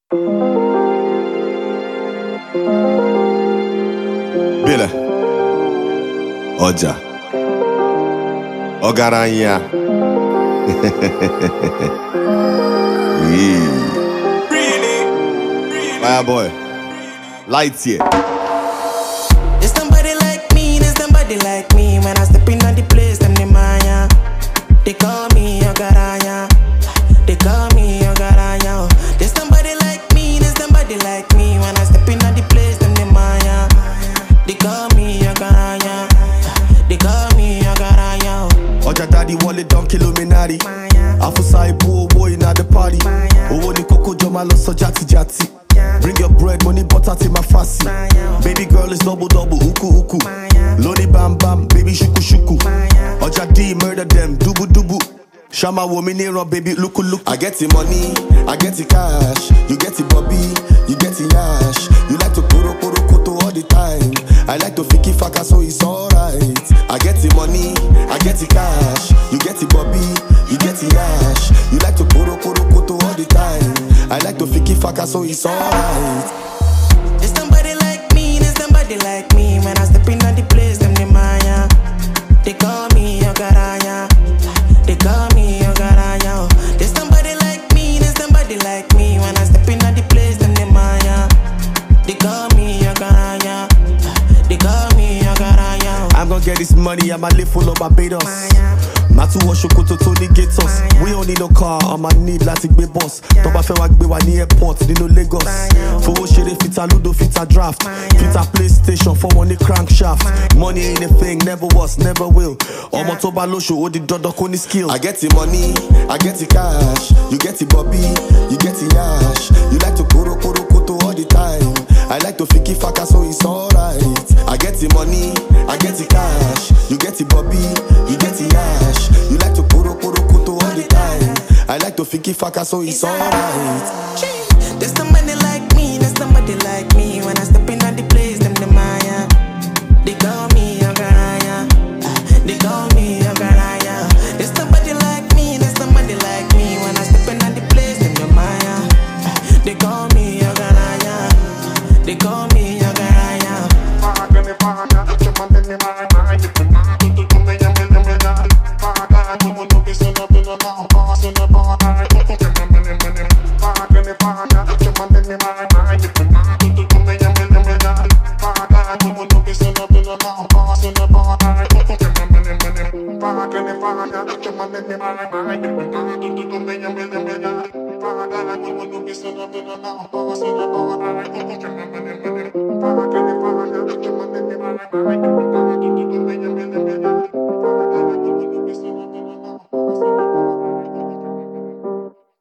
Bile Ọjà Ọgaranya Yeah. Fireboy Lights here. There's somebody like me, there's somebody like me. When I step in on the place, them the Maya. They call me Ogaranya. They call me Ogaranya. There's somebody like me, there's somebody like me. When I step in on the place, them the Maya. They call me Ogaranya. They call me Ogaranya. Oja daddy wallet don Illuminati. Afusa ibu owo in at the party. Owo ni koko joma lo so jati jati. Bring your bread, money, butter to my fussy. Baby girl is double double, uku uku. Loni bam bam, baby shuku shuku. Oja D murder them, dubu dubu. Shama woman near baby luku luku. I get the money, I get the cash. You get the bobby, you get the yash. You like to poro poro koto all the time. I like to fiki faka so it's alright. I get the money, I get the cash. You get the bobby, you get the yash. You like to poro poro koto all the time. I like to fiki faka so it's alright. There's somebody like me, there's somebody like me. When I step in on the place, them the Maya. They call me Ogaranya. They call me Ogaranya. There's somebody like me, there's somebody like me. When I step in on the place, them the Maya. They call me Ogaranya. They call me Ogaranya. I'm gonna get this money, I'ma live full of Barbados. Matu wa shokoto Tony Gatos. We don't need no car, I'ma need like big boss. Toba fe wa gbe wa ni airport, nino Lagos. Fowo shere fita ludo fita draft. Fita PlayStation for money crankshaft. Money ain't a thing, never was, never will. Omo toba lo show odi dodo koni skill. I get the money, I get the cash. You get the bobby, you get the yash. You like to koro koro koto all the time. I like to fiki faka so it's alright. I get the money, I get the cash. You get the bobby, you get the yash. You like to poro poro koto all the time. I like to fiki faka so it's alright. There's somebody like me, there's somebody like me. When I step in on the place, them the Maya. They call me Ogaranya. They call me Ogaranya. There's somebody like me, there's somebody like me. When I step in on the place, them the Maya. They call me Ogaranya. They call me Ogaranya. Bye.